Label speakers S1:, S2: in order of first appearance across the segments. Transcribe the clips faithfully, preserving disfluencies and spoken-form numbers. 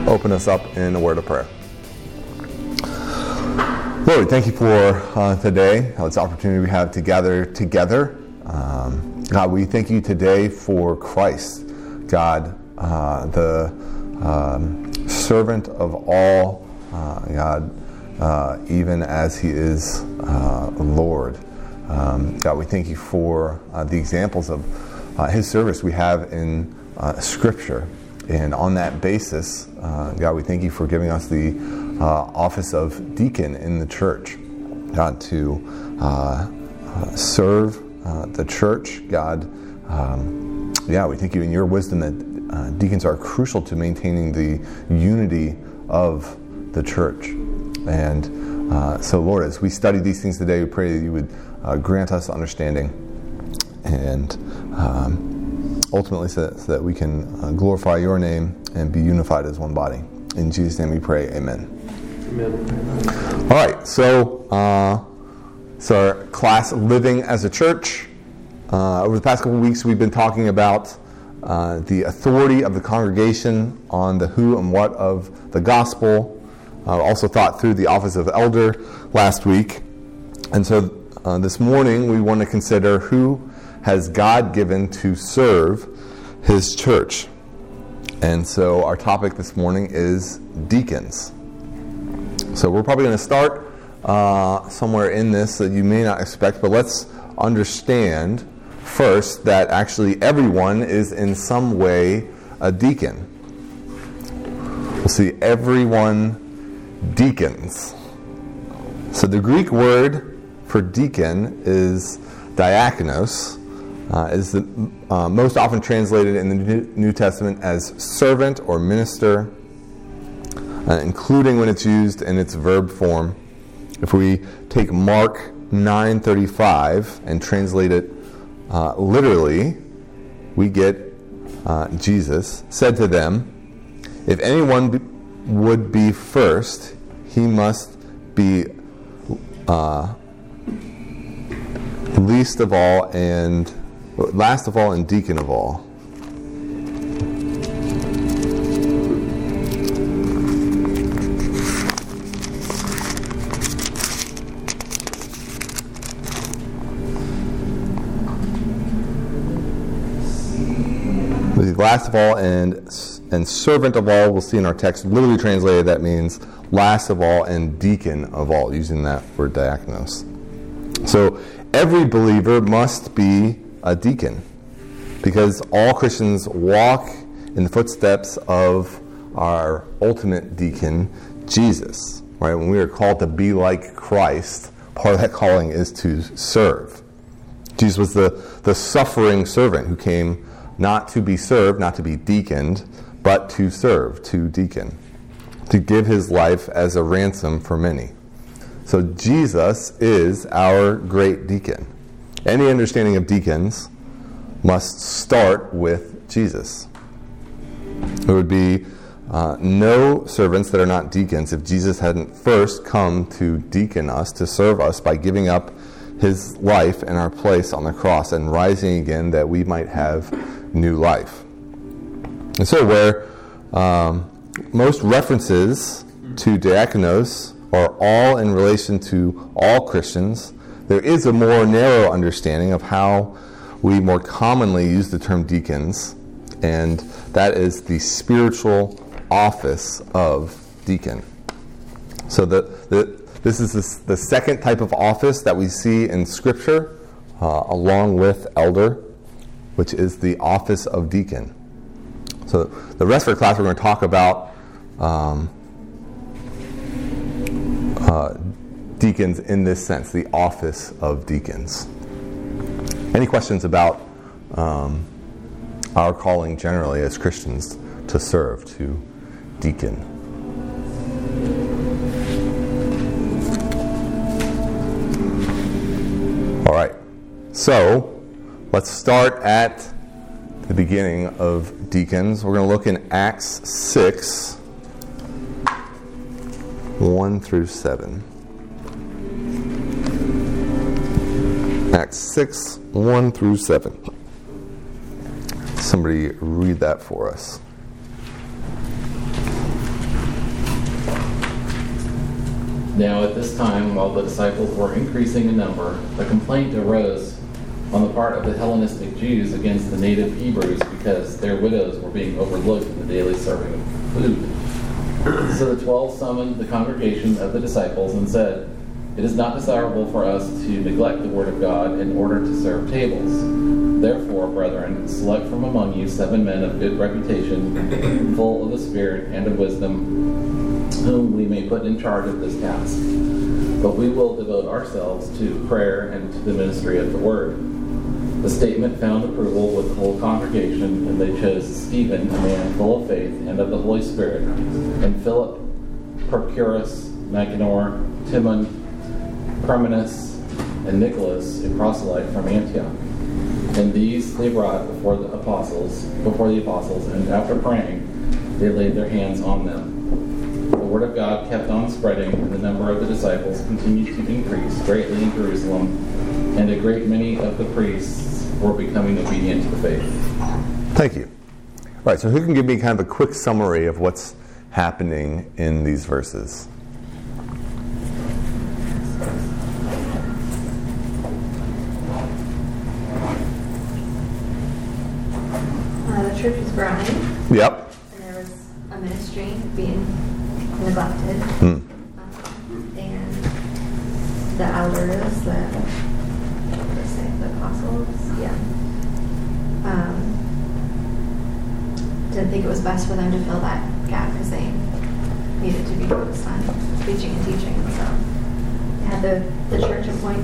S1: open us up in a word of prayer. Lord, thank you for uh, today, uh, this opportunity we have to gather together. Um, God, we thank you today for Christ, God, uh, the um, servant of all, uh, God, uh, even as he is uh, Lord. Um, God, we thank you for uh, the examples of uh, his service we have in uh, Scripture. And on that basis, uh, God, we thank you for giving us the uh, office of deacon in the church, God, to uh, uh, serve uh, the church. God, um, yeah, we thank you in your wisdom that uh, deacons are crucial to maintaining the unity of the church. And uh, so, Lord, as we study these things today, we pray that you would uh, grant us understanding and um, ultimately so that, so that we can uh, glorify your name and be unified as one body. In Jesus' name we pray, amen. Amen. All right, so uh, so our class, Living as a Church. Uh, over the past couple of weeks, we've been talking about uh, the authority of the congregation on the who and what of the gospel. Uh, also thought through the office of elder last week. And so uh, this morning, we want to consider who has God given to serve his church. And so our topic this morning is deacons. So we're probably going to start uh, somewhere in this that you may not expect, but let's understand first that actually everyone is in some way a deacon. We'll see everyone deacons. So the Greek word for deacon is diakonos. Uh, is the, uh, most often translated in the New Testament as servant or minister, uh, including when it's used in its verb form. If we take Mark nine thirty-five and translate it uh, literally, we get uh, Jesus said to them, "If anyone be, would be first, he must be uh, least of all and last of all and deacon of all." Last of all and and servant of all, we'll see in our text, literally translated, that means last of all and deacon of all, using that word diakonos. So every believer must be a deacon, because all Christians walk in the footsteps of our ultimate deacon, Jesus. Right? When we are called to be like Christ, part of that calling is to serve. Jesus was the, the suffering servant who came not to be served, not to be deaconed, but to serve, to deacon, to give his life as a ransom for many. So Jesus is our great deacon. Any understanding of deacons must start with Jesus. There would be uh, no servants that are not deacons if Jesus hadn't first come to deacon us, to serve us by giving up his life in our place on the cross and rising again that we might have new life. And so where um, most references to diakonos are all in relation to all Christians, there is a more narrow understanding of how we more commonly use the term deacons, and that is the spiritual office of deacon. So the, the, this is the, the second type of office that we see in Scripture, uh, along with elder, which is the office of deacon. So the rest of our class we're going to talk about um, uh, deacons in this sense, the office of deacons. Any questions about um, our calling generally as Christians to serve, to deacon? All right, so let's start at the beginning of deacons. We're going to look in Acts six, one through seven. Acts six, one through seven. Somebody read that for us.
S2: Now at this time, while the disciples were increasing in number, a complaint arose on the part of the Hellenistic Jews against the native Hebrews because their widows were being overlooked in the daily serving of food. So the twelve summoned the congregation of the disciples and said, "It is not desirable for us to neglect the word of God in order to serve tables. Therefore, brethren, select from among you seven men of good reputation, full of the Spirit and of wisdom, whom we may put in charge of this task. But we will devote ourselves to prayer and to the ministry of the word." The statement found approval with the whole congregation, and they chose Stephen, a man full of faith and of the Holy Spirit, and Philip, Prochorus, Nicanor, Timon, Parmenas, and Nicholas, a proselyte from Antioch. And these they brought before the apostles, before the apostles, and after praying, they laid their hands on them. The word of God kept on spreading, and the number of the disciples continued to increase greatly in Jerusalem, and a great many of the priests were becoming obedient to the faith.
S1: Thank you. All right, so who can give me kind of a quick summary of what's happening in these verses?
S3: Uh, the church was growing.
S1: Yep.
S3: And there was a ministry being neglected.
S1: Hmm.
S3: Um, and the elders, the, what did I say, the apostles, yeah. Um, didn't think it was best for them to fill that gap because they needed to be focused on preaching and teaching. So they had the, the church appoint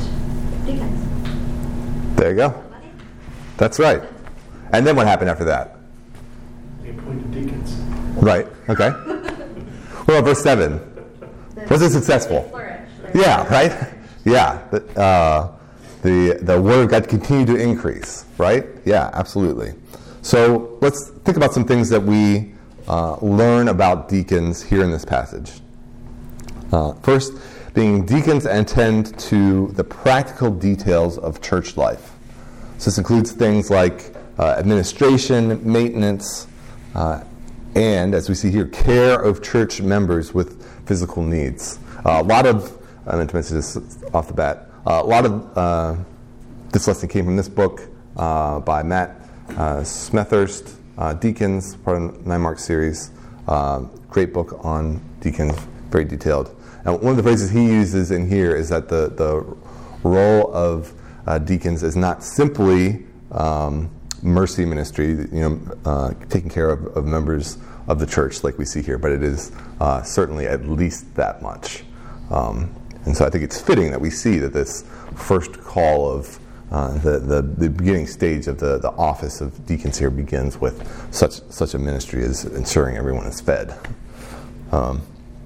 S3: deacons.
S1: There you go. That's right. And then what happened after that?
S4: They appointed deacons.
S1: Right, okay. Well, verse seven. Was it successful? Yeah, right? Yeah. The, uh, the, the word of God continued to increase, right? Yeah, absolutely. So let's think about some things that we uh, learn about deacons here in this passage. Uh, first, being deacons attend to the practical details of church life. So this includes things like uh, administration, maintenance, uh, and, as we see here, care of church members with physical needs. Uh, a lot of, I meant to mention this off the bat, uh, a lot of uh, this lesson came from this book uh, by Matt uh, Smethurst, uh, Deacons, part of the Nine Mark series. Uh, great book on deacons, very detailed. And one of the phrases he uses in here is that the, the role of uh, deacons is not simply um, mercy ministry, you know, uh, taking care of, of members of the church like we see here, but it is uh, certainly at least that much. Um, and so I think it's fitting that we see that this first call of uh, the, the the beginning stage of the, the office of deacons here begins with such such a ministry as ensuring everyone is fed. Um,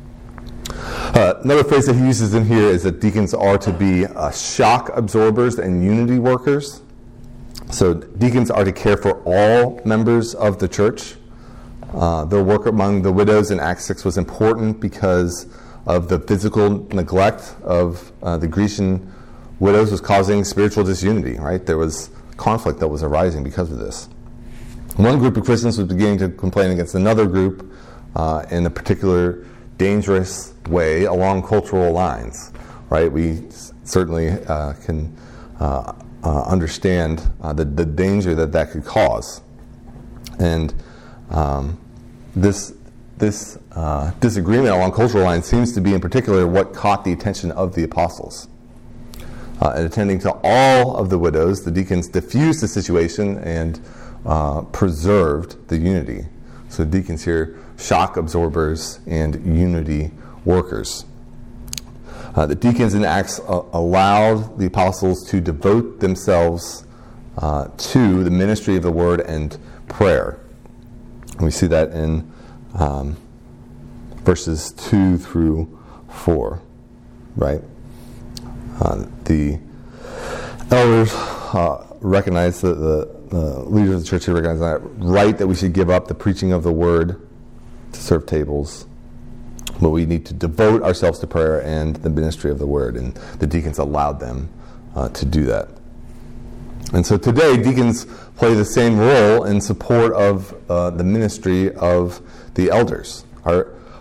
S1: uh, another phrase that he uses in here is that deacons are to be uh, shock absorbers and unity workers. So deacons are to care for all members of the church. Uh, their work among the widows in Acts six was important because of the physical neglect of uh, the Grecian widows was causing spiritual disunity, right? There was conflict that was arising because of this. One group of Christians was beginning to complain against another group uh, in a particular dangerous way along cultural lines, right? We s- certainly uh, can uh, uh, understand uh, the, the danger that that could cause. And um, this this uh, disagreement along cultural lines seems to be in particular what caught the attention of the apostles. Uh, and attending to all of the widows, the deacons diffused the situation and uh, preserved the unity. So deacons here, shock absorbers and unity workers. Uh, the deacons in Acts uh, allowed the apostles to devote themselves uh, to the ministry of the word and prayer. And we see that in um, verses two through four, right? Uh, the elders uh, recognize, that the, the leaders of the church here recognize that right that we should give up the preaching of the word to serve tables, but we need to devote ourselves to prayer and the ministry of the word, and the deacons allowed them uh, to do that. And so today, deacons play the same role in support of uh, the ministry of the elders. Our,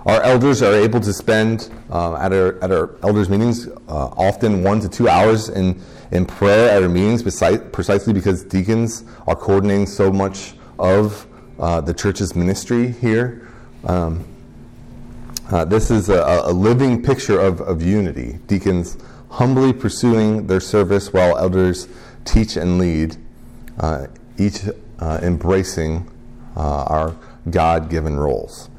S1: our elders are able to spend uh, at our at our elders meetings uh, often one to two hours in in prayer at our meetings, precisely because deacons are coordinating so much of uh, the church's ministry here. Um, uh, this is a, a living picture of, of unity. Deacons humbly pursuing their service while elders teach and lead, uh, each uh, embracing uh, our God-given roles.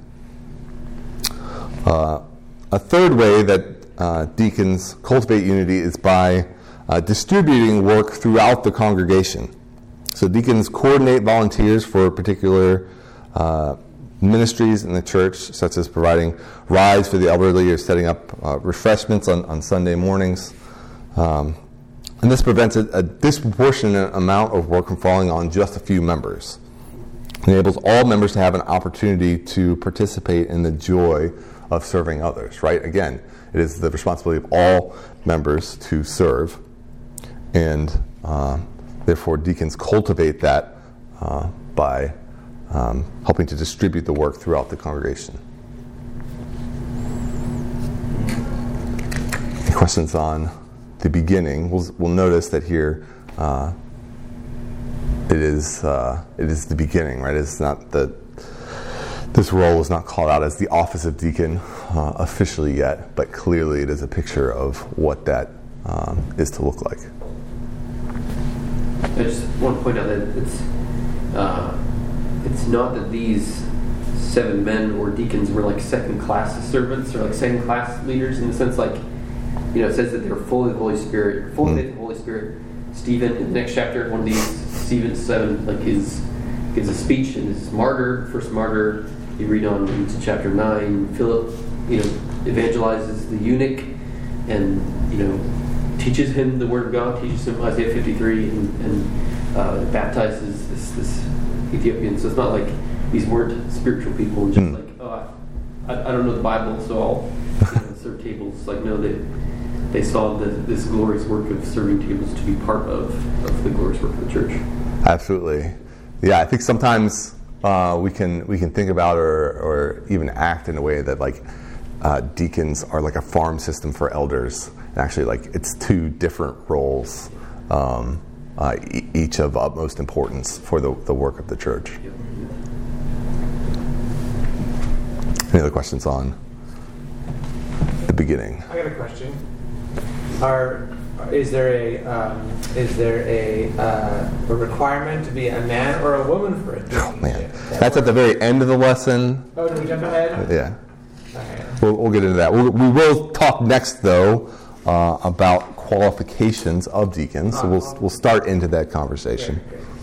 S1: Uh, a third way that uh, deacons cultivate unity is by uh, distributing work throughout the congregation. So deacons coordinate volunteers for particular uh, ministries in the church, such as providing rides for the elderly or setting up uh, refreshments on, on Sunday mornings. Um, and this prevents a, a disproportionate amount of work from falling on just a few members. It enables all members to have an opportunity to participate in the joy of serving others, right? Again, it is the responsibility of all members to serve, and uh, therefore deacons cultivate that uh, by um, helping to distribute the work throughout the congregation. Questions on the beginning? We'll, we'll notice that here uh, it is uh, it is the beginning, right? It's not the This role is not called out as the office of deacon uh, officially yet, but clearly it is a picture of what that um, is to look like.
S5: I just want to point out that it's uh, it's not that these seven men or deacons were like second-class servants or like second-class leaders in the sense like, you know, it says that they're full of the Holy Spirit, full of faith of the Holy Spirit. Stephen, in the next chapter, one of these, Stephen seven, like his gives a speech and is martyred, first martyr. You read on into chapter nine. Philip, you know, evangelizes the eunuch, and you know, teaches him the word of God, teaches him Isaiah fifty-three, and, and uh, baptizes this this Ethiopian. So it's not like these weren't spiritual people and just mm. like, oh, I, I don't know the Bible, so I'll you know, serve tables. Like no, they they saw the, this glorious work of serving tables to be part of of the glorious work of the church.
S1: Absolutely, yeah. I think sometimes. Uh, we can we can think about or or even act in a way that like uh, deacons are like a farm system for elders, and actually like it's two different roles, um, uh, e- each of utmost importance for the, the work of the church. Any other questions on the beginning?
S6: I got a question. Are Is there a um, is there a uh, a requirement to be a man or a woman for it?
S1: Oh man, that's at the very end of the lesson.
S6: Oh, do we jump ahead?
S1: Yeah,
S6: okay.
S1: we'll, we'll get into that. We'll, we will talk next though uh, about qualifications of deacons. So we'll we'll start into that conversation.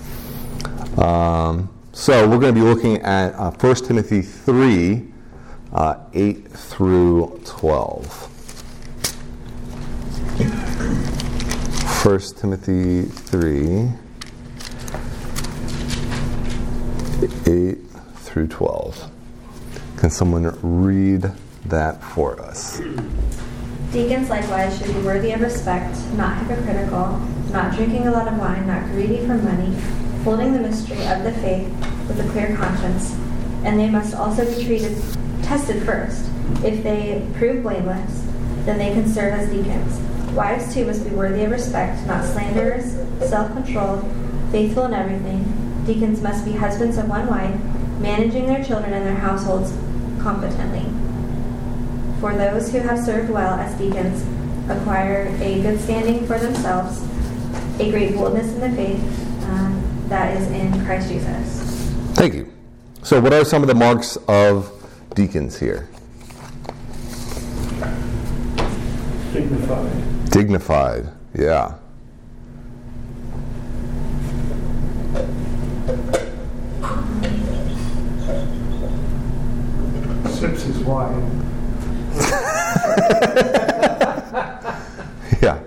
S1: Um, so we're going to be looking at uh, First Timothy three, uh, eight through twelve. First Timothy three, eight through twelve. Can someone read that for us?
S3: Deacons likewise should be worthy of respect, not hypocritical, not drinking a lot of wine, not greedy for money, holding the mystery of the faith with a clear conscience. And they must also be treated, tested first. If they prove blameless, then they can serve as deacons. Wives, too, must be worthy of respect, not slanderers, self-controlled, faithful in everything. Deacons must be husbands of one wife, managing their children and their households competently. For those who have served well as deacons acquire a good standing for themselves, a great boldness in the faith uh, that is in Christ Jesus.
S1: Thank you. So what are some of the marks of deacons here?
S4: Dignified.
S1: Dignified, yeah.
S4: Sips his wine.
S1: Yeah.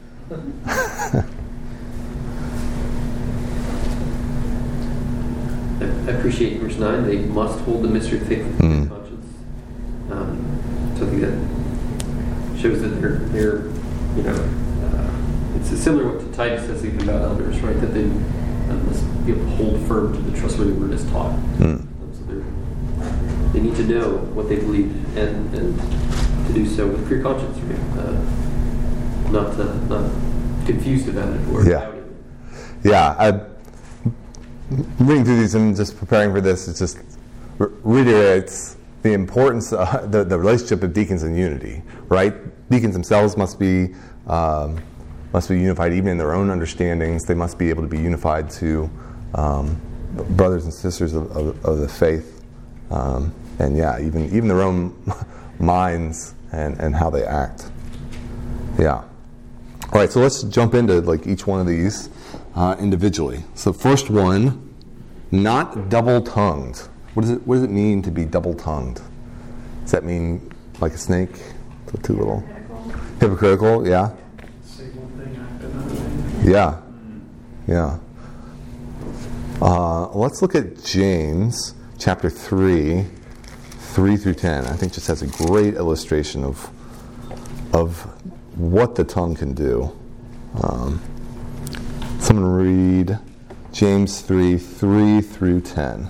S5: I appreciate verse nine. They must hold the mystery of faith with mm. conscience. Um, so I think that shows that they're, they're you know, uh, it's similar to what Titus says even about elders, right? That they uh, must be able to hold firm to the trustworthy word as taught. Mm. Um, so they're they need to know what they believe and, and to do so with clear conscience, right? Uh, not uh, not confused about it or
S1: Yeah.
S5: doubting it.
S1: Yeah, I, reading through these and just preparing for this, it just re- reiterates the importance, uh, the, the relationship of deacons and unity, right? Deacons themselves must be um, must be unified even in their own understandings. They must be able to be unified to um, brothers and sisters of, of, of the faith. Um, and yeah, even even their own minds and, and how they act. Yeah. All right, so let's jump into like each one of these uh, individually. So first one, not double-tongued. What does it What does it mean to be double-tongued? Does that mean like a snake, too little?
S3: Hypocritical.
S1: Hypocritical, yeah,
S4: Say one thing after another thing.
S1: yeah, yeah. Uh, let's look at James chapter three, three through ten. I think just has a great illustration of of what the tongue can do. Um, someone read James three, three through ten.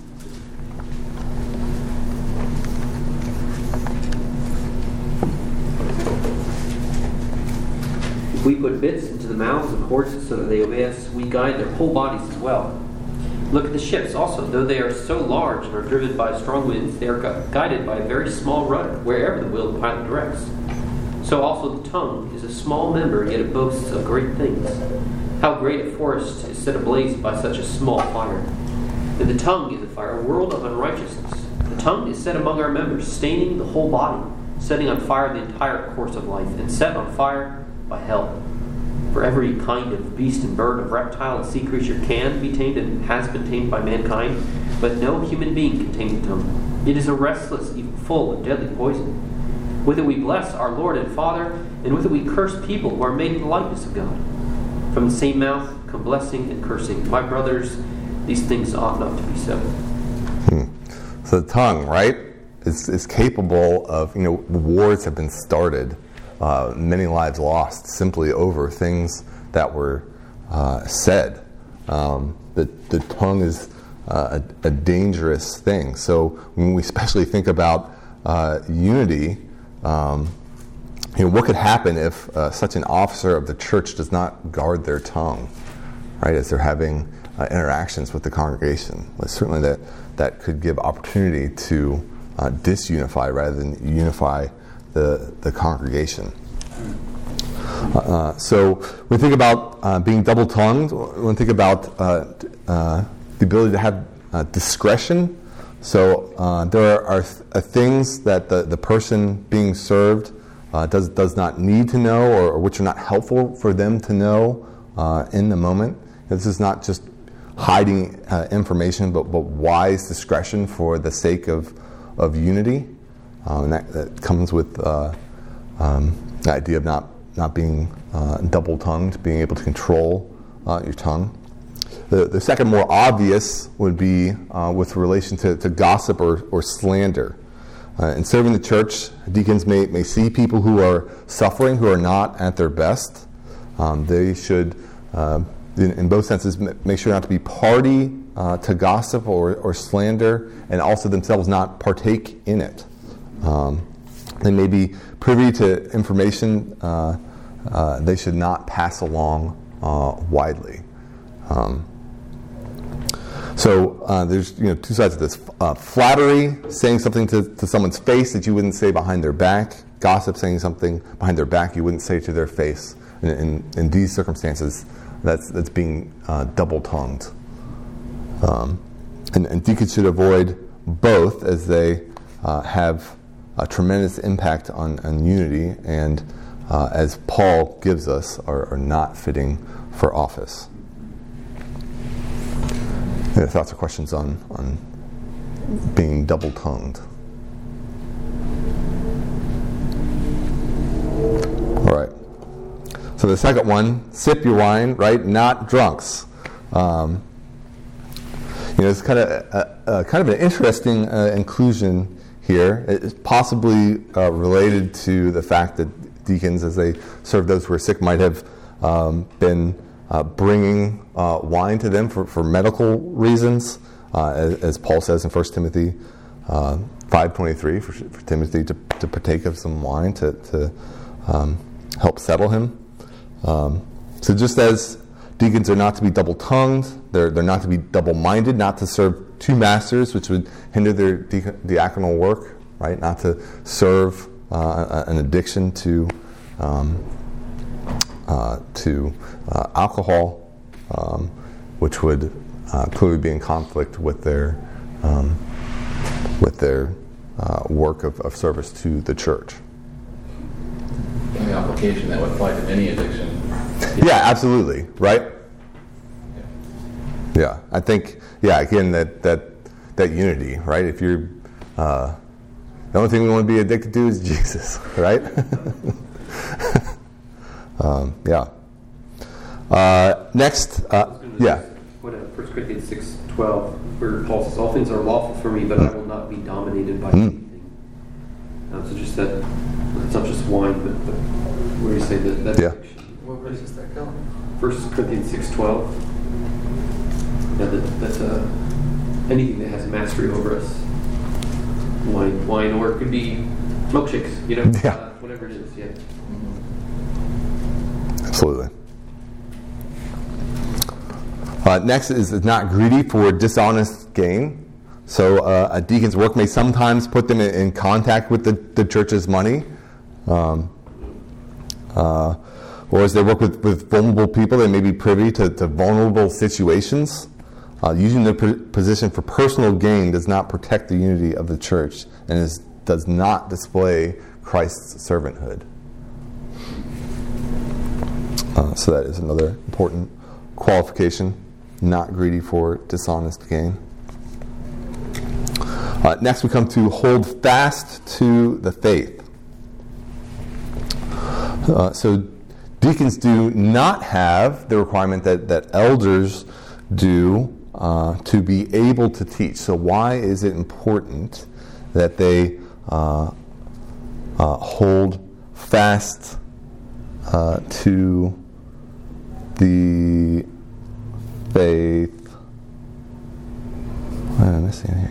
S5: If we put bits into the mouths of horses so that they obey us, we guide their whole bodies as well. Look at the ships also. Though they are so large and are driven by strong winds, they are gu- guided by a very small rudder, wherever the will of the pilot directs. So also the tongue is a small member, yet it boasts of great things. How great a forest is set ablaze by such a small fire. And the tongue is a fire, a world of unrighteousness. The tongue is set among our members, staining the whole body, setting on fire the entire course of life, and set on fire by hell. For every kind of beast and bird, of reptile and sea creature can be tamed and has been tamed by mankind, but no human being can tame the tongue. It is a restless, even full of deadly poison. With it we bless our Lord and Father, and with it we curse people who are made in the likeness of God. From the same mouth come blessing and cursing. My brothers, these things ought not to be so.
S1: Hmm. So the tongue, right, is, is capable of, you know, wars have been started, uh, many lives lost simply over things that were uh, said. Um, the, the tongue is uh, a, a dangerous thing. So when we especially think about uh, unity, um, you know, what could happen if uh, such an officer of the church does not guard their tongue, right, as they're having uh, interactions with the congregation? Well, certainly that, that could give opportunity to uh, disunify rather than unify the, the congregation. Uh, so when we think about uh, being double-tongued, when we think about uh, uh, the ability to have uh, discretion. So uh, there are, th- are things that the, the person being served uh, does does not need to know, or, or which are not helpful for them to know uh, in the moment. This is not just hiding uh, information, but, but wise discretion for the sake of of unity. Um, and that, that comes with uh, um, the idea of not not being uh, double-tongued, being able to control uh, your tongue. The, the second more obvious would be uh, with relation to, to gossip or, or slander. Uh, in serving the church, deacons may, may see people who are suffering, who are not at their best. Um, they should, uh, in, in both senses, m- make sure not to be party uh, to gossip or, or slander, and also themselves not partake in it. Um, they may be privy to information uh, uh, they should not pass along uh, widely. Um, So uh, there's you know two sides of this. Uh, flattery, saying something to, to someone's face that you wouldn't say behind their back. Gossip, saying something behind their back you wouldn't say to their face. In, in, in these circumstances, that's that's being uh, double-tongued. Um, and, and deacons should avoid both, as they uh, have a tremendous impact on, on unity, and uh, as Paul gives us, are, are not fitting for office. Any thoughts or questions on, on being double-tongued? All right. So the second one, sip your wine, right? Not drunks. Um, you know, it's kind of a, a, kind of an interesting uh, inclusion here. It's possibly uh, related to the fact that deacons, as they serve those who are sick, might have um, been Uh, bringing uh, wine to them for, for medical reasons, uh, as, as Paul says in First Timothy uh, five twenty-three for, for Timothy to, to partake of some wine to, to um, help settle him. Um, so just as deacons are not to be double-tongued, they're, they're not to be double-minded, not to serve two masters, which would hinder their diaconal work, right? Not to serve uh, an addiction to um, uh, to uh, alcohol, um, which would uh, clearly be in conflict with their um, with their uh, work of, of service to the church.
S2: In the application, that would apply to any addiction.
S1: Yeah, absolutely, right? Yeah, I think, yeah, again, that that, that unity, right? If you're, uh, the only thing we want to be addicted to is Jesus, right? um, yeah. Uh, next, uh, yeah.
S5: What uh, First Corinthians six twelve, where Paul says, "All things are lawful for me, but I will not be dominated by mm. anything." Um, so just that, it's not just wine, but, but where you say that. that
S1: yeah.
S6: What verse is that going?
S5: First Corinthians six twelve. Yeah, that, that uh, anything that has mastery over us, wine, wine, or it could be milkshakes, you know,
S1: yeah.
S5: uh, whatever it is. Yeah.
S1: Absolutely. Uh, next is not greedy for dishonest gain. So uh, a deacon's work may sometimes put them in, in contact with the, the church's money. Um, uh, or as they work with, with vulnerable people, they may be privy to, to vulnerable situations. Uh, using their p- position for personal gain does not protect the unity of the church and is, does not display Christ's servanthood. Uh, so that is another important qualification. Not greedy for dishonest gain. Uh, next we come to hold fast to the faith. Uh, so deacons do not have the requirement that, that elders do uh, to be able to teach. So why is it important that they uh, uh, hold fast uh, to the faith? What am I missing here?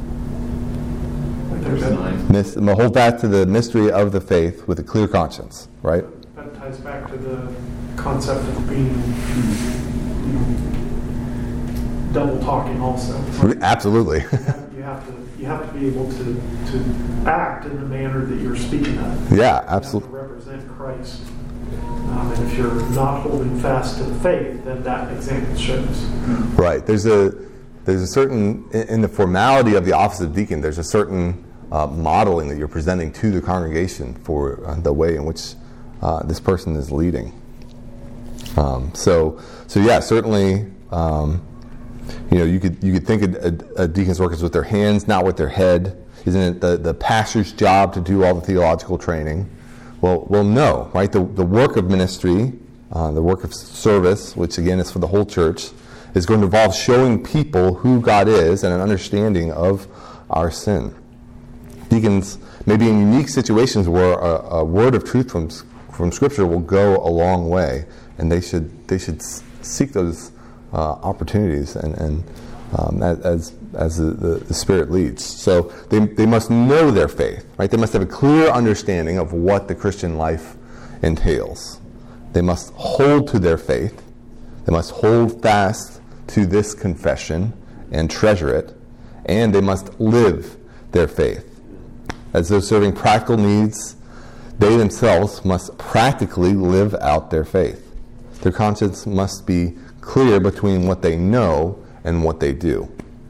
S2: Verse nine.
S1: Miss, hold fast to the mystery of the faith with a clear conscience, right?
S4: That ties back to the concept of being, you know, double talking also. Right?
S1: Absolutely.
S4: You have, you have to you have to be able to, to act in the manner that you're speaking of.
S1: Yeah, absolutely.
S4: You have to represent Christ. Um, and if you're not holding fast to the faith, then that example shows.
S1: Right. There's a there's a certain in the formality of the office of deacon. There's a certain uh, modeling that you're presenting to the congregation for uh, the way in which uh, this person is leading. Um, so so yeah, certainly. Um, you know, you could you could think a, a, a deacon's work is with their hands, not with their head. Isn't it the, the pastor's job to do all the theological training? Well, well, no, right? The the work of ministry, uh, the work of service, which again is for the whole church, is going to involve showing people who God is and an understanding of our sin. Deacons may be in unique situations where a, a word of truth from from Scripture will go a long way, and they should they should seek those uh, opportunities and and um, as as the, the, the Spirit leads. So they they must know their faith, right? They must have a clear understanding of what the Christian life entails. They must hold to their faith. They must hold fast to this confession and treasure it, and they must live their faith. As they're serving practical needs, they themselves must practically live out their faith. Their conscience must be clear between what they know and what they do.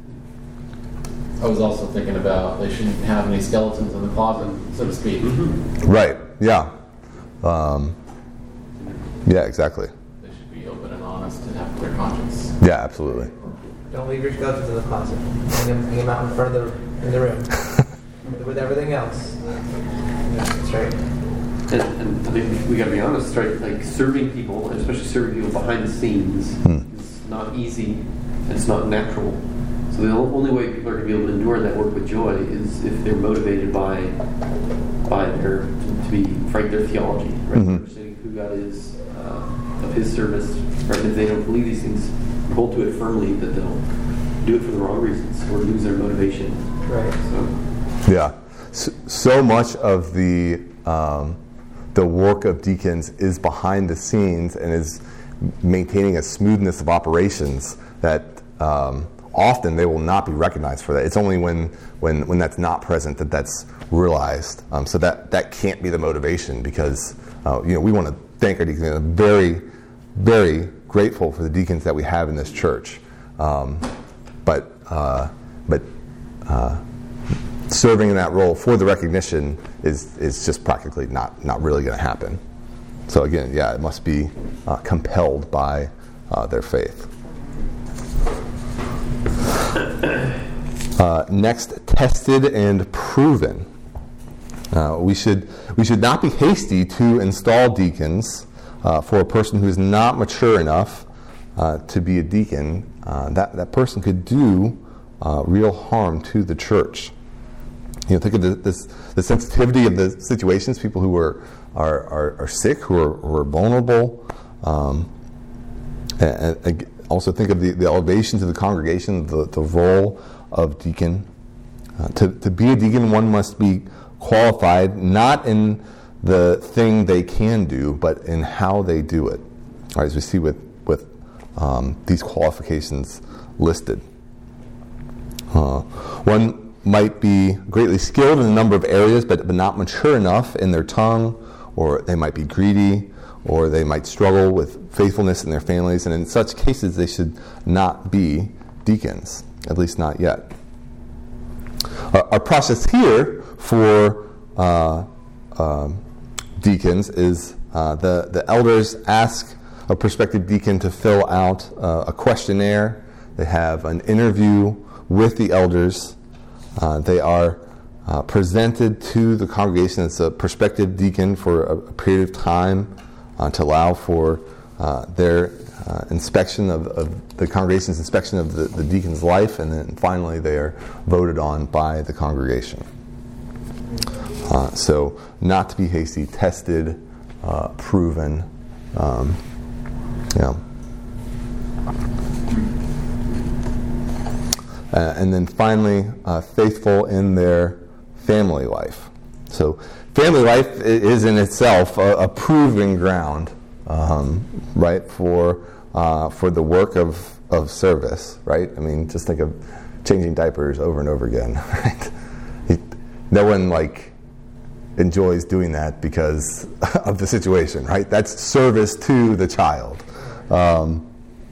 S2: I was also thinking about they shouldn't have any skeletons in the closet, so to speak.
S5: Mm-hmm.
S1: Right, yeah. Um, yeah, exactly.
S2: They should be open and honest and have their conscience.
S1: Yeah, absolutely.
S6: Don't leave your skeletons in the closet. Hang them, hang them out in front of the in the room with everything else. Yeah, that's right.
S5: And, and I mean, we got to be honest, right? Like serving people, especially serving people behind the scenes,
S1: Hmm.
S5: is not easy. And it's not natural. So the only way people are going to be able to endure that work with joy is if they're motivated by by their to be frank their theology, right?
S1: Mm-hmm.
S5: Understanding who God is, uh, of His service, right? If they don't believe these things, hold to it firmly that they'll do it for the wrong reasons or lose their motivation.
S6: Right.
S5: So.
S1: Yeah. So, so much of the um, the work of deacons is behind the scenes and is maintaining a smoothness of operations that um, often they will not be recognized for that. It's only when when, when that's not present that that's realized. Um, so that, that can't be the motivation, because uh, you know we want to thank our deacons. We're very, very grateful for the deacons that we have in this church. Um, but uh, but uh, serving in that role for the recognition is is just practically not not really going to happen. So again, yeah, it must be uh, compelled by uh, their faith. Uh, next, tested and proven. Uh, we should we should not be hasty to install deacons uh, for a person who is not mature enough uh, to be a deacon. Uh, that that person could do uh, real harm to the church. You know, think of the, this, the sensitivity of the situations. People who are are, are, are sick, who are, who are vulnerable. Um, and, and also think of the, the elevation to the congregation, the, the role of deacon. Uh, to, to be a deacon, one must be qualified, not in the thing they can do, but in how they do it. All right, as we see with, with um, these qualifications listed. Uh, one might be greatly skilled in a number of areas, but, but not mature enough in their tongue, or they might be greedy, or they might struggle with faithfulness in their families, and in such cases they should not be deacons, at least not yet. Our, our process here for uh, um, deacons is uh, the, the elders ask a prospective deacon to fill out uh, a questionnaire. They have an interview with the elders. Uh, they are uh, presented to the congregation as a prospective deacon for a, a period of time uh, to allow for uh, their uh, inspection of, of the congregation's inspection of the, the deacon's life, and then finally they are voted on by the congregation. Uh, so not to be hasty, tested, uh, proven, um, yeah. Uh, and then finally, uh, faithful in their family life. So family life is in itself a, a proving ground, um, right, for uh, for the work of, of service, right? I mean, just think of changing diapers over and over again, right? No one, like, enjoys doing that because of the situation, right? That's service to the child. Um,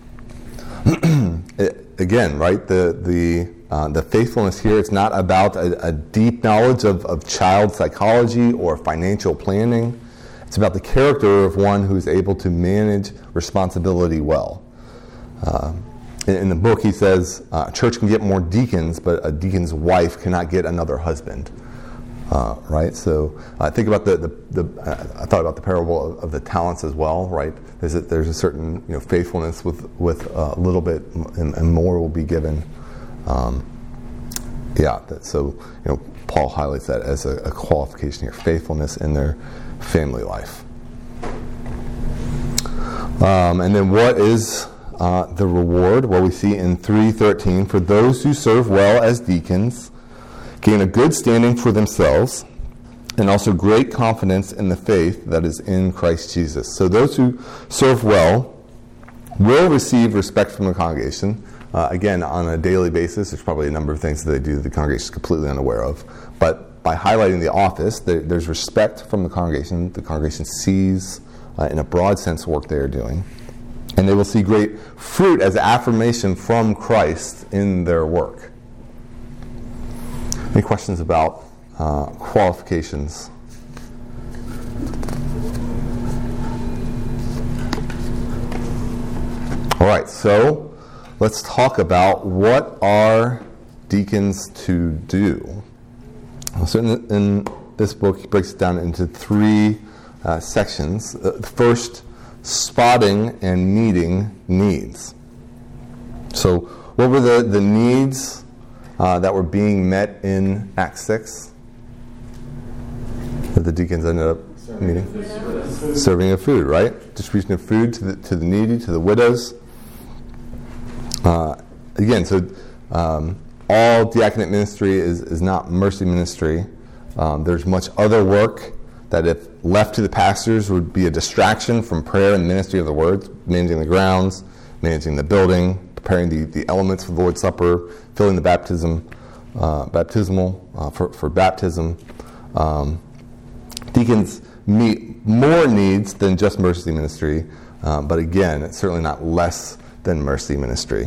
S1: it, again, right, the the uh, the faithfulness here, it's not about a, a deep knowledge of, of child psychology or financial planning. It's about the character of one who's able to manage responsibility well. Uh, in, in the book, he says, uh, a church can get more deacons, but a deacon's wife cannot get another husband. Uh, right, so uh, think about the, the, the uh, I thought about the parable of, of the talents as well, right? There's a, there's a certain, you know, faithfulness with with uh, a little bit, and, and more will be given. Um, yeah, that, so you know, Paul highlights that as a, a qualification here: faithfulness in their family life. Um, and then, what is uh, the reward? Well, we see in three thirteen, for those who serve well as deacons gain a good standing for themselves, and also great confidence in the faith that is in Christ Jesus. So those who serve well will receive respect from the congregation. Uh, again, on a daily basis, there's probably a number of things that they do that the congregation is completely unaware of. But by highlighting the office, there, there's respect from the congregation. The congregation sees, uh, in a broad sense, the work they are doing. And they will see great fruit as affirmation from Christ in their work. Any questions about uh, qualifications? All right, so let's talk about what are deacons to do. So in, in this book, he breaks it down into three uh, sections. Uh, the first, spotting and meeting needs. So what were the, the needs Uh, that were being met in Acts six, that the deacons ended up serving meeting? Food. Serving of food, right? Distribution of food to the, to the needy, to the widows. Uh, again, so um, all diaconate ministry is, is not mercy ministry. Um, there's much other work that, if left to the pastors, would be a distraction from prayer and ministry of the word, managing the grounds, managing the building, preparing the, the elements for the Lord's Supper, filling the baptism, uh, baptismal uh, for, for baptism. Um, deacons meet more needs than just mercy ministry, uh, but again, it's certainly not less than mercy ministry.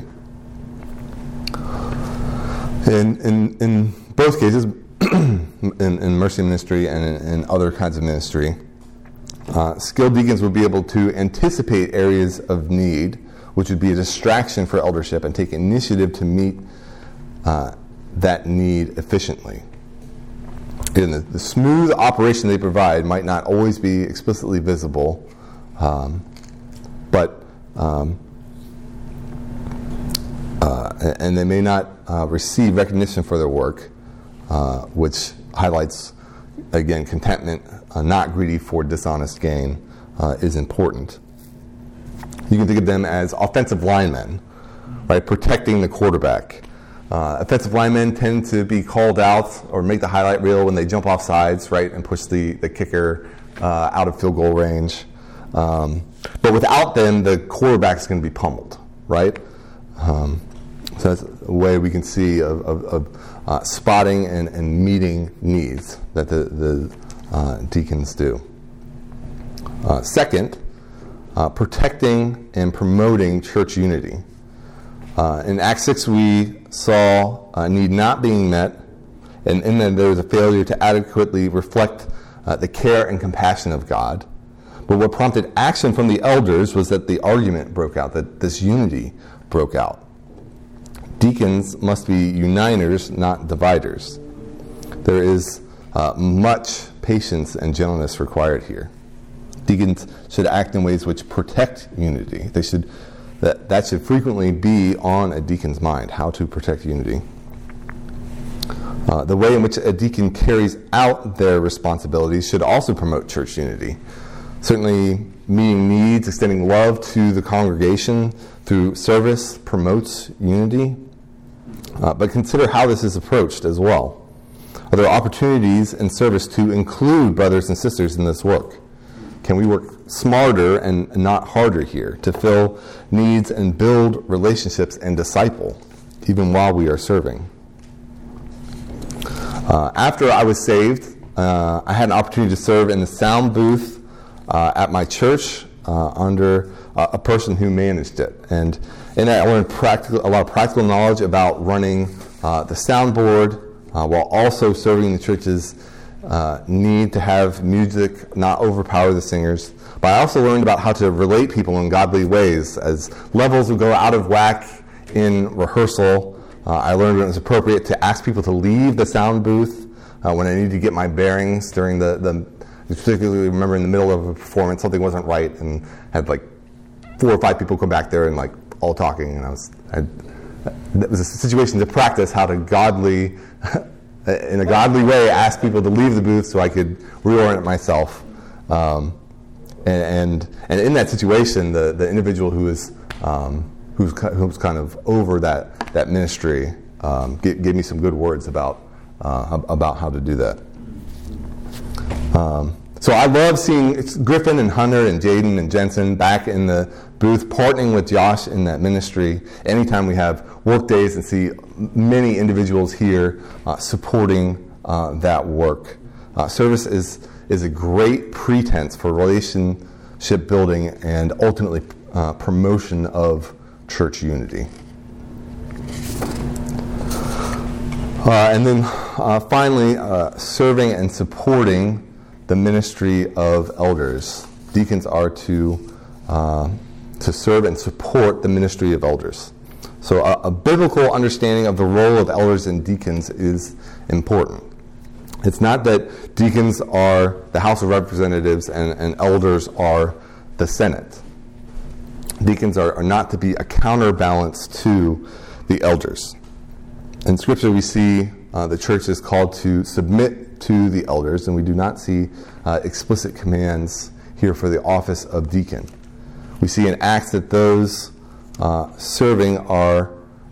S1: In, in, in both cases, in, in mercy ministry and in, in other kinds of ministry, uh, skilled deacons would be able to anticipate areas of need, which would be a distraction for eldership, and take initiative to meet uh, that need efficiently. And the, the smooth operation they provide might not always be explicitly visible, um, but um, uh, and they may not uh, receive recognition for their work, uh, which highlights, again, contentment, uh, not greedy for dishonest gain, uh, is important. You can think of them as offensive linemen, right, protecting the quarterback. Uh, offensive linemen tend to be called out or make the highlight reel when they jump off sides, right, and push the, the kicker uh, out of field goal range. Um, but without them, the quarterback's going to be pummeled, right? Um, so that's a way we can see of, of, of uh, spotting and, and meeting needs that the, the uh, deacons do. Uh, second, uh, protecting and promoting church unity. Uh, in Acts six, we saw a need not being met, and in that there was a failure to adequately reflect uh, the care and compassion of God. But what prompted action from the elders was that the argument broke out, that this unity broke out. Deacons must be uniters, not dividers. There is uh, much patience and gentleness required here. Deacons should act in ways which protect unity. They should That, that should frequently be on a deacon's mind, how to protect unity. Uh, the way in which a deacon carries out their responsibilities should also promote church unity. Certainly, meeting needs, extending love to the congregation through service promotes unity. Uh, but consider how this is approached as well. Are there opportunities in service to include brothers and sisters in this work? Can we work smarter and not harder here to fill needs and build relationships and disciple, even while we are serving? Uh, after I was saved, uh, I had an opportunity to serve in the sound booth uh, at my church uh, under uh, a person who managed it. And in that, I learned practical, a lot of practical knowledge about running uh, the soundboard uh, while also serving the church's Uh, need to have music not overpower the singers. But I also learned about how to relate people in godly ways as levels would go out of whack in rehearsal. Uh, I learned when it was appropriate to ask people to leave the sound booth uh, when I needed to get my bearings during the, the, particularly remember in the middle of a performance, something wasn't right, and had like four or five people come back there and like all talking, and I was, I, it was a situation to practice how to godly in a godly way, ask people to leave the booth so I could reorient myself. Um, and, and and in that situation, the, the individual who was um, who's who's kind of over that that ministry um, gave, gave me some good words about uh, about how to do that. Um, so I love seeing Griffin and Hunter and Jaden and Jensen back in the booth, partnering with Josh in that ministry. Anytime we have work days and see many individuals here uh, supporting uh, that work. Uh, service is is a great pretense for relationship building and ultimately uh, promotion of church unity. Uh, and then uh, finally, uh, serving and supporting the ministry of elders. Deacons are to uh, to serve and support the ministry of elders. So a, a biblical understanding of the role of elders and deacons is important. It's not that deacons are the House of Representatives and, and elders are the Senate. Deacons are, are not to be a counterbalance to the elders. In Scripture, we see uh, the church is called to submit to the elders, and we do not see uh, explicit commands here for the office of deacon. We see in Acts that those uh, serving are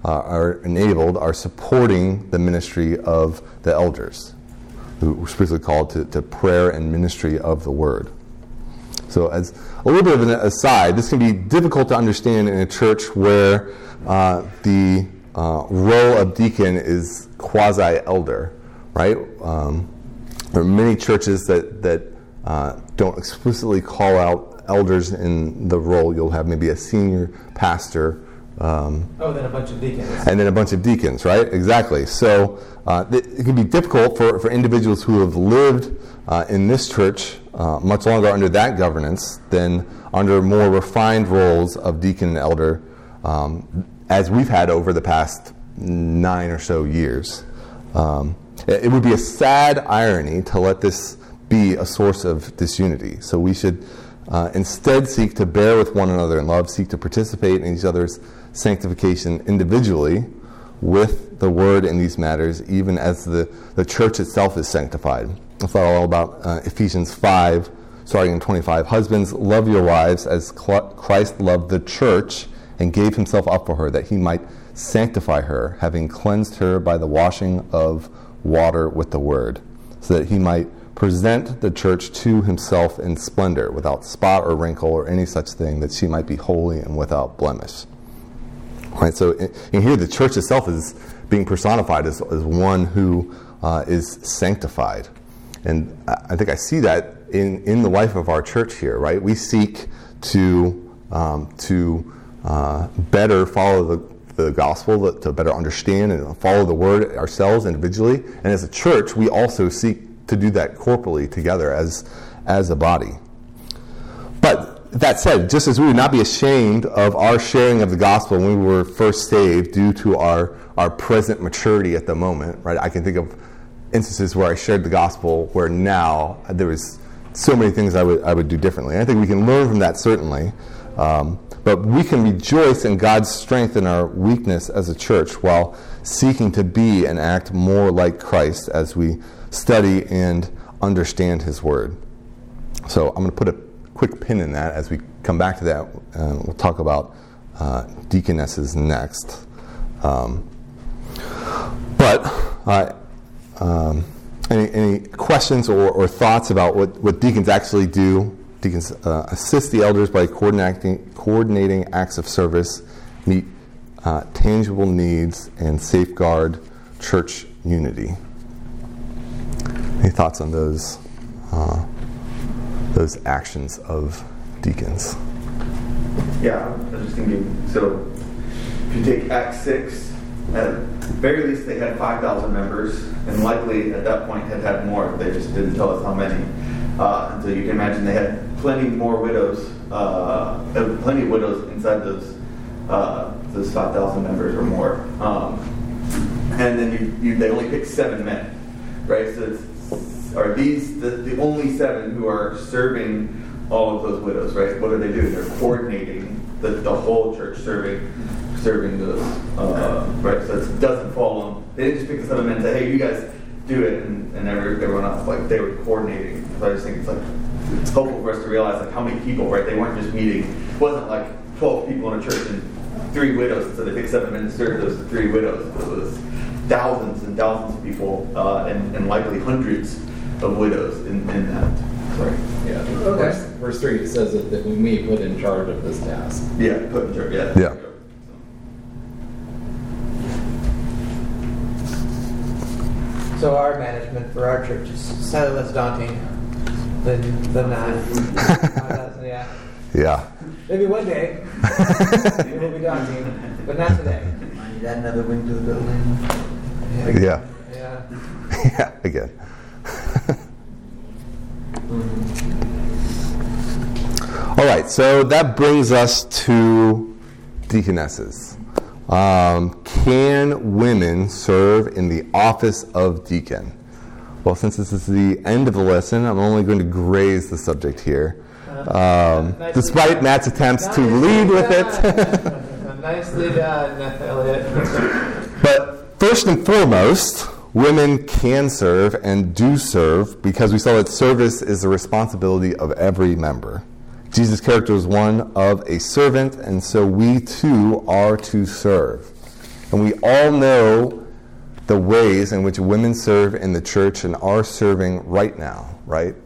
S1: uh, are enabled, are supporting the ministry of the elders, who are specifically called to, to prayer and ministry of the word. So as a little bit of an aside, this can be difficult to understand in a church where uh, the uh, role of deacon is quasi-elder, right? Um, there are many churches that, that uh, don't explicitly call out elders in the role. You'll have maybe a senior pastor. Um,
S6: oh, then a bunch of deacons.
S1: And then a bunch of deacons, right? Exactly. So uh, it can be difficult for, for individuals who have lived uh, in this church uh, much longer under that governance than under more refined roles of deacon and elder, um, as we've had over the past nine or so years. Um, it, it would be a sad irony to let this be a source of disunity. So we should uh, instead seek to bear with one another in love, seek to participate in each other's sanctification individually with the word in these matters, even as the, the church itself is sanctified. I thought all about uh, Ephesians five, starting in twenty-five. Husbands, love your wives as Christ loved the church and gave himself up for her, that he might sanctify her, having cleansed her by the washing of water with the word, so that he might present the church to himself in splendor, without spot or wrinkle or any such thing, that she might be holy and without blemish. Right, so in, in here the church itself is being personified as, as one who uh, is sanctified. And I think I see that in, in the life of our church here, right? We seek to um, to uh, better follow the, the gospel, to better understand and follow the word ourselves individually. And as a church, we also seek to do that corporally together as as a body. But that said, just as we would not be ashamed of our sharing of the gospel when we were first saved due to our, our present maturity at the moment, right? I can think of instances where I shared the gospel where now there was so many things I would I would do differently. And I think we can learn from that, certainly. Um, but we can rejoice in God's strength in our weakness as a church while seeking to be and act more like Christ as we study and understand his word. So I'm going to put a quick pin in that as we come back to that. Uh, we'll talk about uh, deaconesses next. Um, but uh, um, any, any questions or, or thoughts about what, what deacons actually do? Deacons uh, assist the elders by coordinating, coordinating acts of service, meet uh, tangible needs, and safeguard church unity. Any thoughts on those? Uh, those actions of deacons?
S7: Yeah, I was just thinking, so if you take Acts six, at the very least they had five thousand members, and likely at that point had had more. They just didn't tell us how many. Uh, and so you can imagine they had plenty more widows, uh, plenty of widows inside those uh, those five thousand members or more. Um, and then you, you, they only picked seven men, right? So it's Are these the, the only seven who are serving all of those widows, right? What do they do? They're coordinating the, the whole church serving serving those, uh, right? So it doesn't fall on, they didn't just pick the seven men and say, hey, you guys do it, and, and every, everyone else, like, they were coordinating. So I just think it's like, it's helpful for us to realize, like, how many people, right? They weren't just meeting, it wasn't like twelve people in a church and three widows, so they picked seven men to serve those three widows. It was thousands and thousands of people, uh, and, and likely hundreds of widows in, in that. Sorry.
S2: Yeah.
S6: Okay.
S2: Verse, verse three, it says that, that we may put in charge of this task.
S7: Yeah, put in charge. Yeah.
S1: Yeah.
S6: So our management for our church is slightly less daunting than than that. Yeah.
S1: Yeah.
S6: Maybe one day it will be daunting, but not today.
S8: Might need another wing to the building.
S6: Yeah.
S1: Yeah.
S6: Yeah.
S1: Yeah. Again. All right, so that brings us to deaconesses. Um, can women serve in the office of deacon? Well, since this is the end of the lesson, I'm only going to graze the subject here. Um,
S6: Nicely
S1: despite
S6: done.
S1: Matt's attempts to
S6: Nicely
S1: lead with
S6: done. Nicely done, Elliot.
S1: But first and foremost, women can serve and do serve because we saw that service is the responsibility of every member. Jesus' character was one of a servant, and so we too are to serve. And we all know the ways in which women serve in the church and are serving right now, right?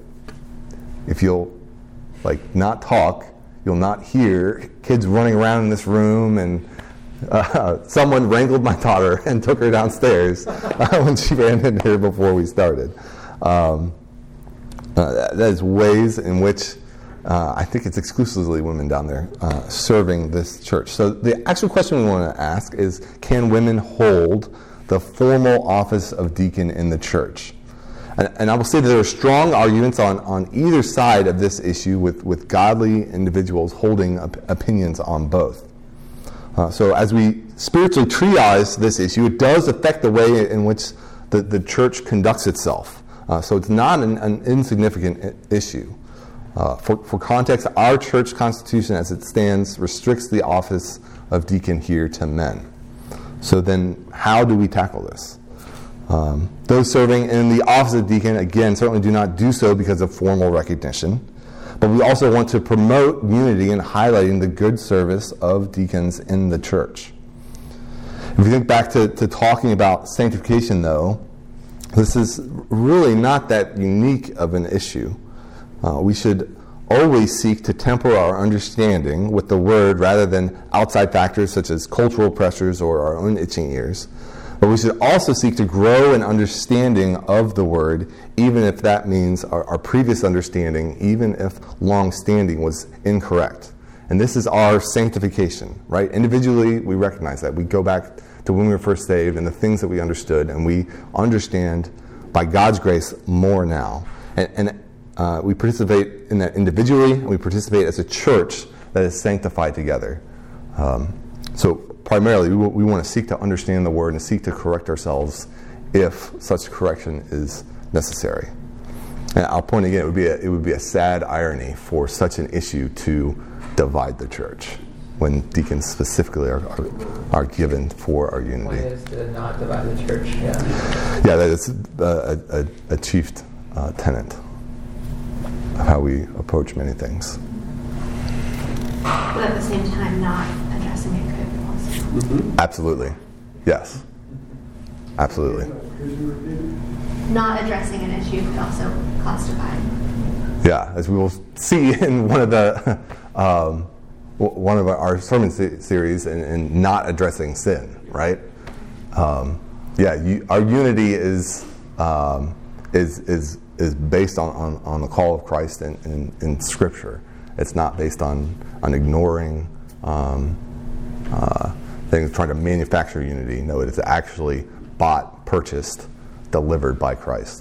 S1: If you'll like not talk, you'll not hear kids running around in this room, and uh, someone wrangled my daughter and took her downstairs uh, when she ran in here before we started. Um, uh, that, that is ways in which uh, I think it's exclusively women down there uh, serving this church. So the actual question we want to ask is, can women hold the formal office of deacon in the church? And, and I will say that there are strong arguments on, on either side of this issue, with, with godly individuals holding op- opinions on both. Uh, so as we spiritually triage this issue, it does affect the way in which the, the church conducts itself. Uh, so it's not an, an insignificant I- issue. Uh, for, for context, our church constitution as it stands restricts the office of deacon here to men. So then how do we tackle this? Um, those serving in the office of deacon, again, certainly do not do so because of formal recognition. But we also want to promote unity and highlighting the good service of deacons in the church. If we think back to, to talking about sanctification, though, this is really not that unique of an issue. Uh, we should always seek to temper our understanding with the Word rather than outside factors such as cultural pressures or our own itching ears. But we should also seek to grow in understanding of the Word, even if that means our, our previous understanding, even if long-standing, was incorrect. And this is our sanctification, right? Individually, we recognize that. We go back to when we were first saved and the things that we understood, and we understand, by God's grace, more now. And, and uh, we participate in that individually, and we participate as a church that is sanctified together. Um, so primarily, we, w- we want to seek to understand the Word and seek to correct ourselves if such correction is necessary. And I'll point again, it would be a, it would be a sad irony for such an issue to divide the church when deacons specifically are, are, are given for our unity.
S6: One is to not divide the church, yeah.
S1: Yeah, that is a, a, a chief uh, tenet of how we approach many things.
S3: But at the same time, not addressing it could also.
S5: Mm-hmm.
S1: Absolutely. Yes. Absolutely.
S3: Not addressing an issue could also cause divide.
S1: Yeah, as we will see in one of the um, one of our sermon se- series, in, in not addressing sin, right? Um, yeah, you, our unity is um, is is is based on, on, on the call of Christ in, in, in Scripture. It's not based on on ignoring um, uh, things, trying to manufacture unity. No, it is actually bought, purchased, delivered by Christ.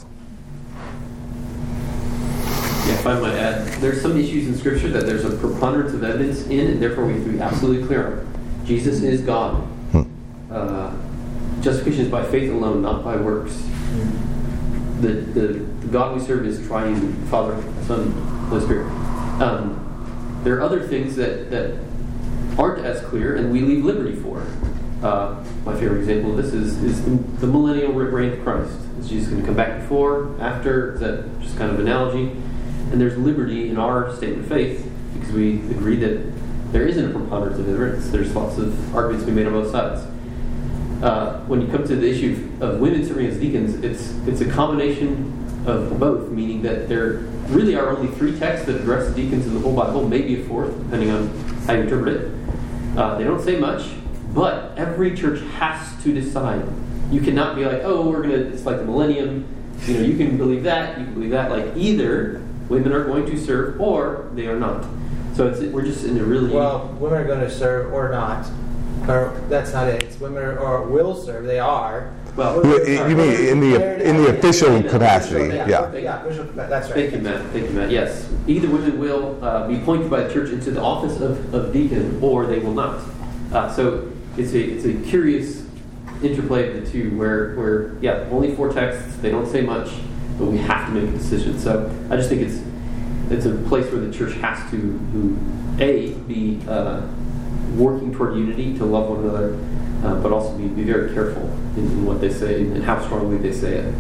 S5: Yeah, if I might add, there's some issues in Scripture that there's a preponderance of evidence in, and therefore we have to be absolutely clear on. Jesus is God.
S1: Hmm.
S5: Uh, justification is by faith alone, not by works. The, the, the God we serve is triune, Father, Son, Holy Spirit. Um, there are other things that, that aren't as clear, and we leave liberty for. Uh, my favorite example of this is, is the, the millennial reign of Christ. Is Jesus going to come back before, after? Is that just kind of an analogy? And there's liberty in our statement of faith because we agree that there isn't a preponderance of evidence. There's lots of arguments to be made on both sides. Uh, when you come to the issue of women serving as deacons, it's it's a combination of both, meaning that there really are only three texts that address deacons in the whole Bible, maybe a fourth, depending on how you interpret it. Uh, they don't say much, but every church has to decide. You cannot be like, oh, we're gonna. It's like the millennium. You know, you can believe that. You can believe that. Like either women are going to serve or they are not. So it's we're just in a really
S6: well, women are going to serve or not. Or that's not it. It's women are, or will serve. They are.
S5: well.
S1: You, you mean in the in the official capacity?
S6: Yeah,
S1: Yeah.
S6: yeah, official, that's right.
S5: Thank you, Matt. Thank you, Matt. Yes, either women will uh, be appointed by the church into the office of, of deacon, or they will not. Uh, so it's a it's a curious interplay of the two, where where yeah, only four texts. They don't say much, but we have to make a decision. So I just think it's it's a place where the church has to, who, a be uh, working toward unity, to love one another, uh, but also be, be very careful in, in what they say and how strongly they say it.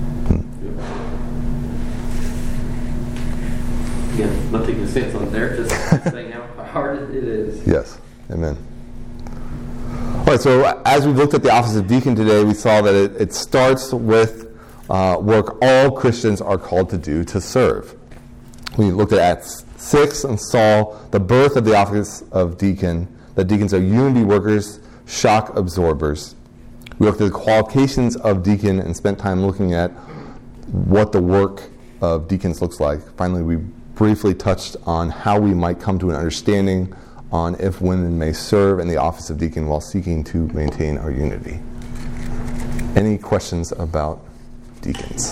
S5: Again, not taking a stance on it there, just saying how hard it is.
S1: Yes. Amen. right, so as we looked at the office of deacon today, we saw that it, it starts with uh, work all Christians are called to do to serve. We looked at Acts six and saw the birth of the office of deacon, that deacons are unity workers, shock absorbers. We looked at the qualifications of deacon and spent time looking at what the work of deacons looks like. Finally, we briefly touched on how we might come to an understanding on if women may serve in the office of deacon while seeking to maintain our unity. Any questions about deacons?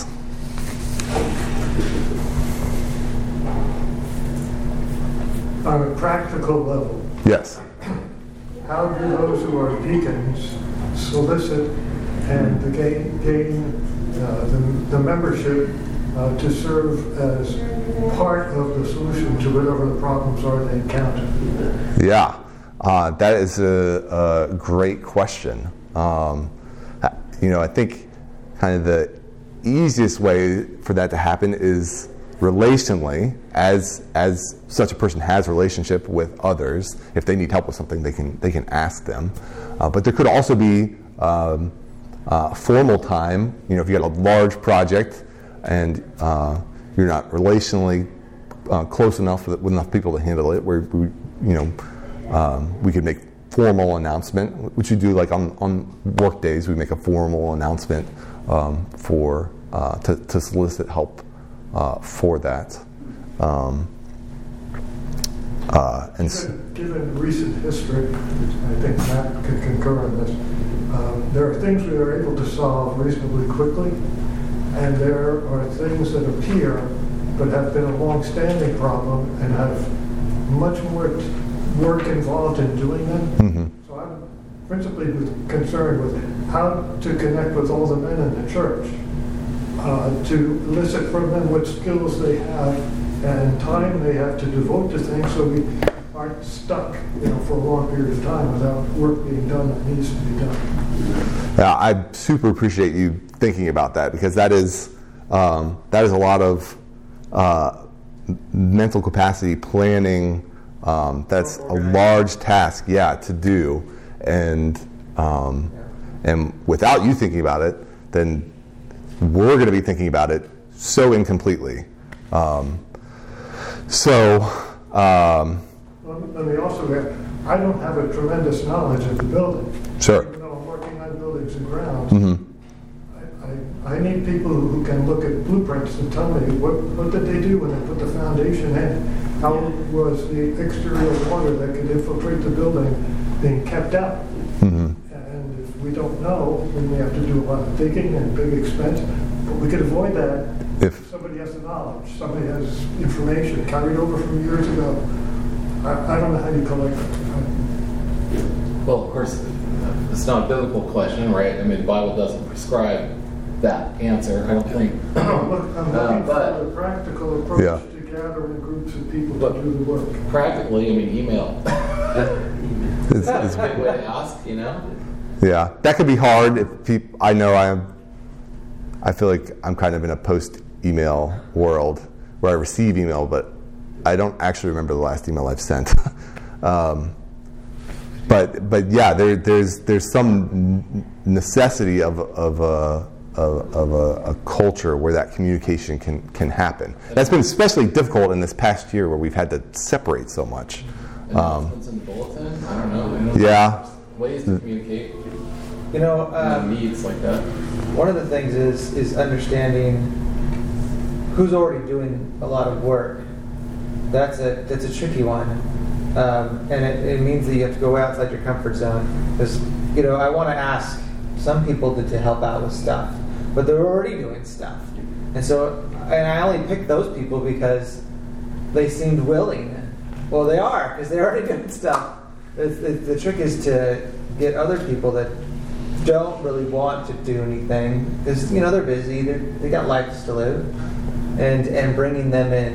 S9: On a practical level,
S1: Yes.
S9: how do those who are deacons solicit and to gain, gain uh, the, the membership uh, to serve as part of the solution to whatever the problems are they encounter?
S1: Yeah, uh, that is a, a great question. Um, you know, I think kind of the easiest way for that to happen is relationally, as as such a person has a relationship with others. If they need help with something, they can they can ask them. Uh, but there could also be um, uh, formal time. You know, if you got a large project and uh, you're not relationally uh, close enough with, with enough people to handle it, where we, you know, um, we could make formal announcement, which we do like on on work days. We make a formal announcement um, for uh, to, to solicit help uh, for that. Um, uh, and
S9: given, given recent history, I think Matt can concur on this. Um, there are things we are able to solve reasonably quickly, and there are things that appear but have been a long-standing problem and have much more t- work involved in doing them.
S1: mm-hmm.
S9: So I'm principally concerned with how to connect with all the men in the church, uh, to elicit from them what skills they have and time they have to devote to things, so we aren't stuck, you know, for a long period of time without work being done that needs to be done.
S1: Yeah, I super appreciate you thinking about that, because that is um, that is a lot of uh, mental capacity planning. Um, that's a large task, yeah, to do, and um, and without you thinking about it, then we're going to be thinking about it so incompletely. Um, so. Um,
S9: Let me also add, I don't have a tremendous knowledge of the building.
S1: Sure.
S9: Even though I'm working on buildings and grounds,
S1: Mm-hmm.
S9: I, I, I need people who can look at blueprints and tell me what, what did they do when they put the foundation in? How was the exterior water that could infiltrate the building being kept out?
S1: Mm-hmm.
S9: And if we don't know, then we have to do a lot of digging and big expense. But we could avoid that
S1: If-
S9: if somebody has the knowledge, somebody has information carried over from years ago. I, I don't know how you collect it.
S2: Well, of course, it's not a biblical question, right? I mean, the Bible doesn't prescribe that answer, I don't think.
S9: I'm look- I'm
S2: Uh,
S9: looking
S2: but-
S9: for a practical approach
S1: Yeah.
S9: to gathering groups of people
S2: But-
S9: to do the work.
S2: Practically, I mean, email.
S1: It's-
S2: That's
S1: it's-
S2: a good way to ask, you know?
S1: Yeah, that could be hard if people. I know I am. I feel like I'm kind of in a post-email world where I receive email, but I don't actually remember the last email I've sent. um, but but yeah, there, there's there's some necessity of of a of, of a, a culture where that communication can can happen. That's been especially difficult in this past year where we've had to separate so much. Um,
S2: Announcements in the bulletin? I don't know. I don't
S1: yeah.
S2: Ways to communicate
S6: You know,
S2: uh,
S6: um,
S2: needs like that.
S6: one of the things is is understanding who's already doing a lot of work. That's a that's a tricky one, um, and it, it means that you have to go outside your comfort zone. Because you know, I want to ask some people to, to help out with stuff, but they're already doing stuff, and so and I only picked those people because they seemed willing. Well, they are, because they're already doing stuff. The, the, the trick is to get other people that don't really want to do anything, because you know they're busy, they're, they got lives to live, and and bringing them in,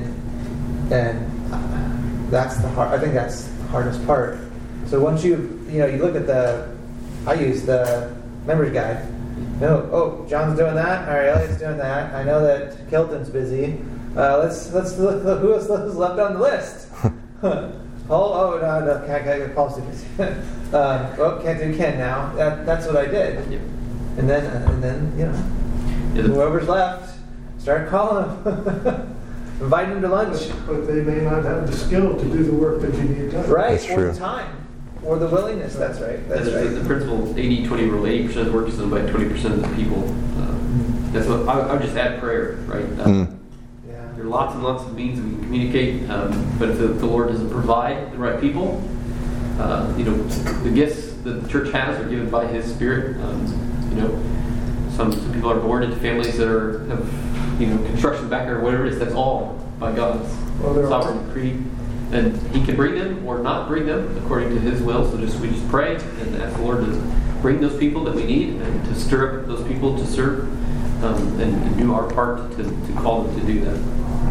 S6: and that's the hard. I think that's the hardest part. So once you you know you look at the, I use the members guide. No, oh, John's doing that. All right, Elliot's doing that. I know that Kilton's busy. Uh, let's let's look, look who's, who's left on the list. Oh, oh, no, no, can't, can't get Paul's tickets. uh, oh, can't do Ken now. That, that's what I did.
S5: Yep.
S6: And then, uh, and then, you know,
S5: Yeah, the-
S6: whoever's left, start calling them, inviting them to lunch.
S9: But they may not have the skill to do the work that you need done.
S6: Right,
S1: That's
S6: or
S1: true.
S6: the time, or the willingness. That's right. That's
S5: And the,
S6: right.
S5: the principle eighty twenty rule, eighty percent of the work is done by twenty percent of the people. Uh, that's what I, I would just add prayer, right? Uh,
S1: Mm.
S6: Yeah.
S5: There are lots and lots of means we can communicate, um, but if the, the Lord doesn't provide the right people, uh, you know, the gifts that the church has are given by His Spirit. Um, you know, some, some people are born into families that are have you know construction background or whatever it is. That's all by God's
S9: Well, there are-
S5: sovereign decree, and He can bring them or not bring them according to His will. So just we just pray and ask the Lord to bring those people that we need and to stir up those people to serve um, and, and do our part to, to call them to do that.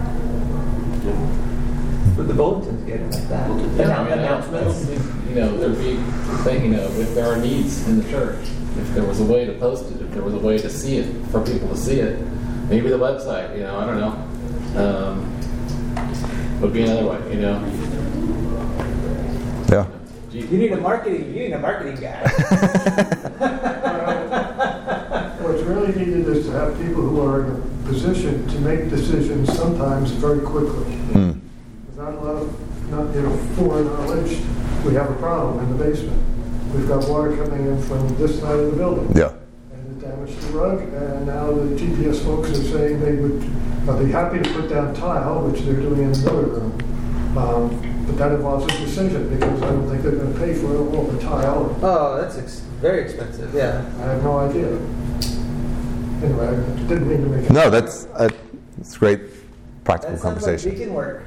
S5: Yeah.
S6: But the bulletins get it like that.
S5: Bulletins.
S2: Yeah, I mean,
S6: Announcements.
S2: You know, there'd be thinking of if there are needs in the church, if there was a way to post it, if there was a way to see it, for people to see it, maybe the website, you know, I don't know, um, would be another way, you know.
S1: Yeah.
S6: You need a marketing. You need a marketing guy.
S9: What's really needed is to have people who are in a position to make decisions sometimes very quickly.
S1: Mm.
S9: Without a lot of, not, you know, foreknowledge, we have a problem in the basement. We've got water coming in from this side of the building.
S1: Yeah.
S9: And it damaged the rug, and now the G P S folks are saying they would uh, be happy to put down tile, which they're doing in another room. Um, but that involves a decision, because I don't think they're going to pay for all the tile.
S6: Oh, that's ex- very expensive. Yeah.
S9: I have no idea. Anyway, I didn't mean to make it.
S1: No, that's uh, it's great practical
S6: That sounds like
S1: conversation.
S6: deacon work.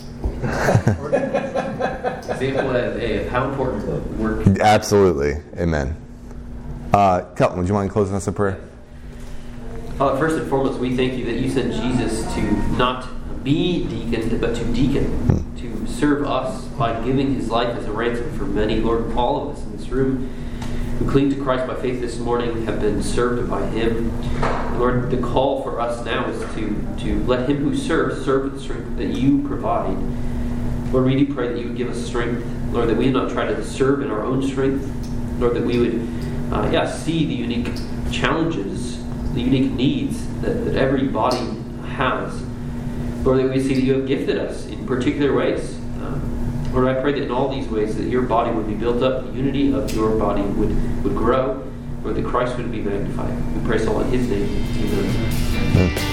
S5: Example as a how important work.
S1: Absolutely. Amen. Uh, Kelton, would you mind closing us in prayer?
S5: Uh, first and foremost, we thank you that you sent Jesus to not be deacon, but to deacon, to serve us by giving His life as a ransom for many. Lord, all of us in this room who cling to Christ by faith this morning have been served by Him. And Lord, the call for us now is to, to let Him who serves serve with the strength that you provide. Lord, we do pray that you would give us strength. Lord, that we would not try to serve in our own strength. Lord, that we would uh, yeah, see the unique challenges, the unique needs that, that every body has. Lord, that we see that you have gifted us in particular ways. Um, Lord, I pray that in all these ways that your body would be built up, the unity of your body would, would grow, Lord, that Christ would be magnified. We pray so in His name. Amen.
S1: Amen.